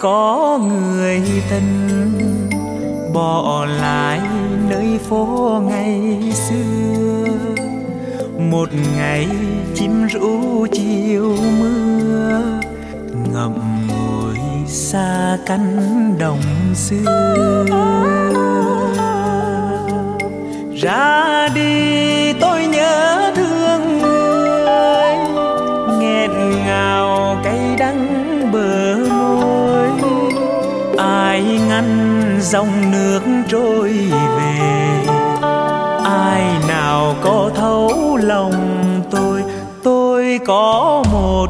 có người tình bỏ lại nơi phố ngày xưa. Một ngày chim rũ chiều mưa, ngậm ngùi xa cánh đồng xưa. Ra đi tôi nhớ thương người, nghẹn ngào cay đắng bờ môi. Ai ngăn dòng nước trôi về, ai nào có thấu lòng tôi. Tôi có một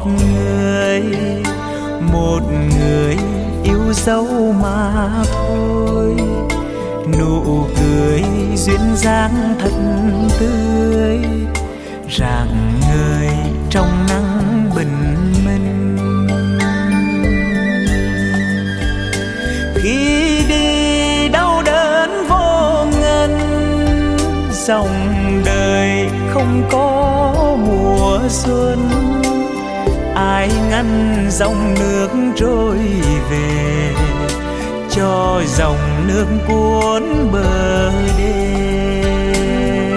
người yêu dấu mà thôi. Nụ cười duyên dáng thật tươi, rạng ngời trong nắng bình minh. Khi đi đau đớn vô ngần, dòng đời không có mùa xuân. Ai ngăn dòng nước trôi về, cho dòng nước cuốn bờ đê.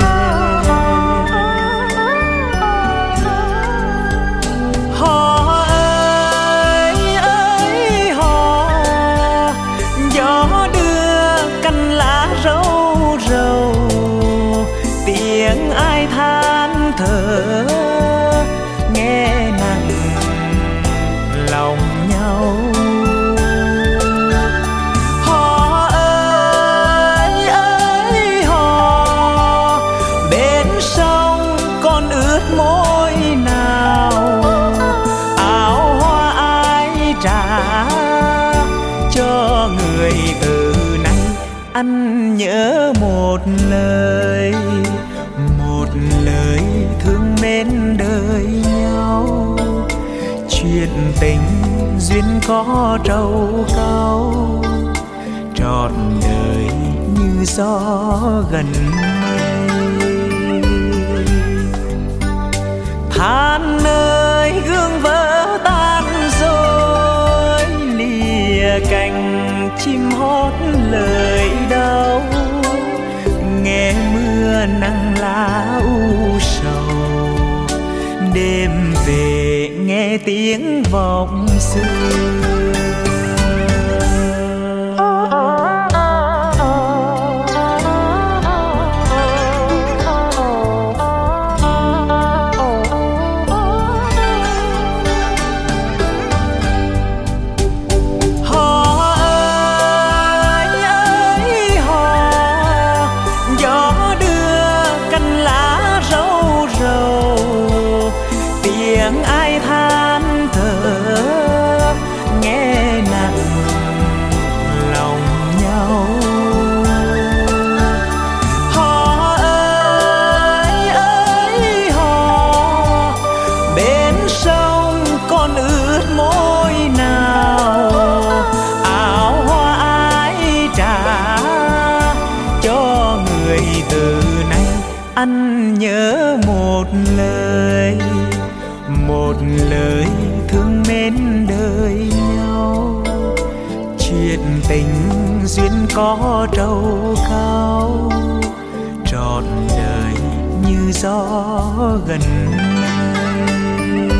Hò ơi ơi hò, gió đưa cành lá râu râu. Tiếng ai than thở nghe nặng lòng nhau. Hò ơi ơi hò, bên sông còn ướt môi nào. Áo hoa ai trả cho người từ nay. Anh nhớ một lời thương mến đời nhau. Chuyện tình duyên có trầu cau, trọn đời như gió gần mây. Than ơi gương vỡ tan rồi, lìa cành chim hót lời đau. Nghe mưa nắng lá u sầu, đêm về nghe tiếng vọng xưa. Ai than thở nghe nặng lòng nhau. Hò ơi ơi hò, bên sông còn ướt môi nào. Áo hoa ai trả cho người từ nay. Anh nhớ một lời thương mến đời nhau. Chuyện tình duyên có trầu cau, trọn đời như gió gần mây.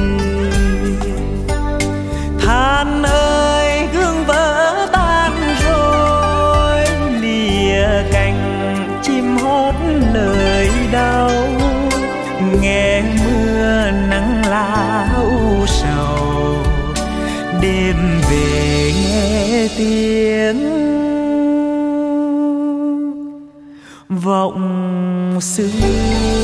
Than ơi gương vỡ tan rồi, lìa cành chim hót lời đau. Nghe mưa nắng lá u sầu, đêm về nghe tiếng vọng xưa.